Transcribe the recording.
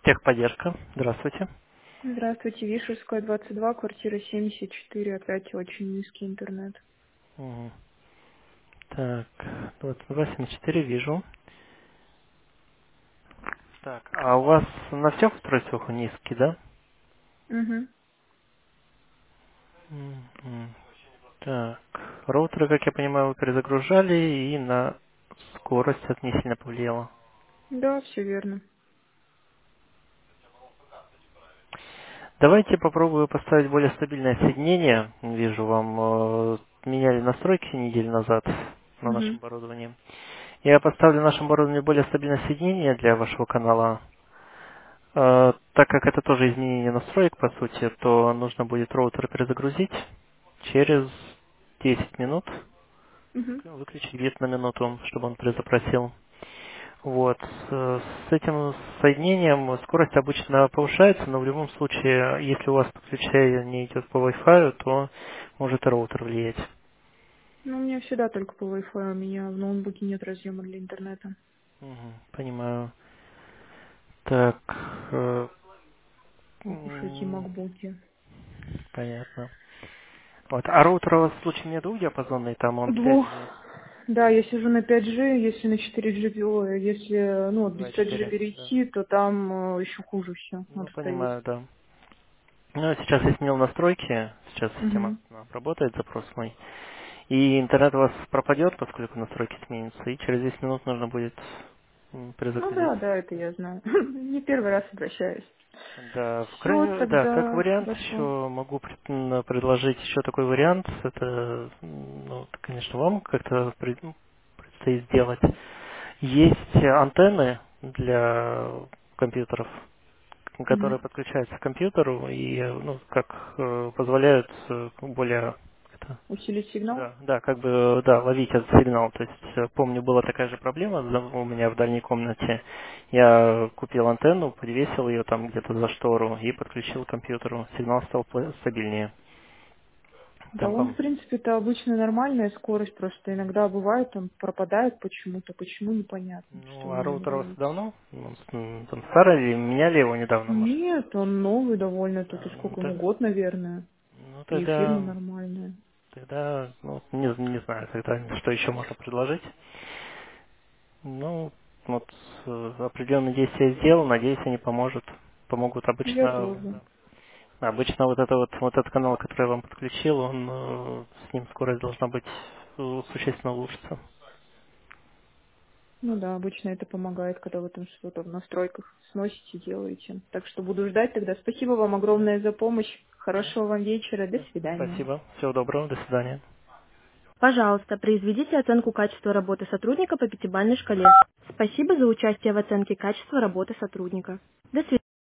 Техподдержка. Здравствуйте. Здравствуйте, Вишерская, 22, квартира 74, опять очень низкий интернет. Мгм. Так, 2274 вижу. Так, а у вас на всех устройствах он низкий, да? Угу. Мгм. Так, роутеры, как я понимаю, вы перезагружали и на скорость это не сильно повлияло. Да, все верно. Давайте попробую поставить более стабильное соединение. Вижу, вам меняли настройки неделю назад на нашем Угу. оборудовании. Я поставлю нашему оборудованию более стабильное соединение для вашего канала. Так как это тоже изменение настроек, по сути, то нужно будет роутер перезагрузить через 10 минут, Угу. выключить где-то на минуту, чтобы он перезапросил. Вот. С этим соединением скорость обычно повышается, но в любом случае, если у вас подключение идет по Wi-Fi, то может и роутер влиять. Ну, у меня всегда только по Wi-Fi, у меня в ноутбуке нет разъема для интернета. Мгм, понимаю. Так, э, Ох уж эти макбуки. понятно. Вот. А роутер у вас в случае не двухдиапазонный, там он Двух. 5G, Да, я сижу на 5G, если на 4G, если, ну, вот без 5G 2.4, да. перейти, то там еще хуже все Ну, обстоит. понимаю, да. Ну, сейчас я сменил настройки, сейчас система Угу. обработает запрос мой. И интернет у вас пропадет, поскольку настройки сменятся, и через 10 минут нужно будет Ну перезагрузить. да, да, это я знаю. Не первый раз обращаюсь. Да, Все, да, как тогда вариант хорошо. еще могу предложить еще такой вариант. Это, ну, это, конечно, вам как-то предстоит сделать. Есть антенны для компьютеров, Угу. которые подключаются к компьютеру и ну, как позволяют более это, Усилить сигнал? да, как бы да, ловить этот сигнал. То есть помню, была такая же проблема у меня в дальней комнате. Я купил антенну, подвесил ее там где-то за штору и подключил к компьютеру. Сигнал стал стабильнее. Да Там, он, в принципе, это обычно нормальная скорость, просто иногда бывает, он пропадает почему-то, почему непонятно, что ну, у а меня не роутер у вас ловится. давно? Он там старый или меняли его недавно, может? Нет, он новый довольно, тут и Ну, сколько ему, год, наверное, ну, и фирма нормальная. тогда, ну, не знаю, тогда что еще можно предложить. Ну, вот определенные действия сделал, надеюсь, они помогут Я обычно. тоже. Обычно вот этот канал, который я вам подключил, он с ним скорость должна быть существенно улучшиться. Ну да, обычно это помогает, когда вы там что-то в настройках сносите, делаете. Так что буду ждать тогда. Спасибо вам огромное за помощь. Хорошего вам вечера. До свидания. Спасибо. Всего доброго. До свидания. Пожалуйста, произведите оценку качества работы сотрудника по пятибалльной шкале. Спасибо за участие в оценке качества работы сотрудника. До свидания.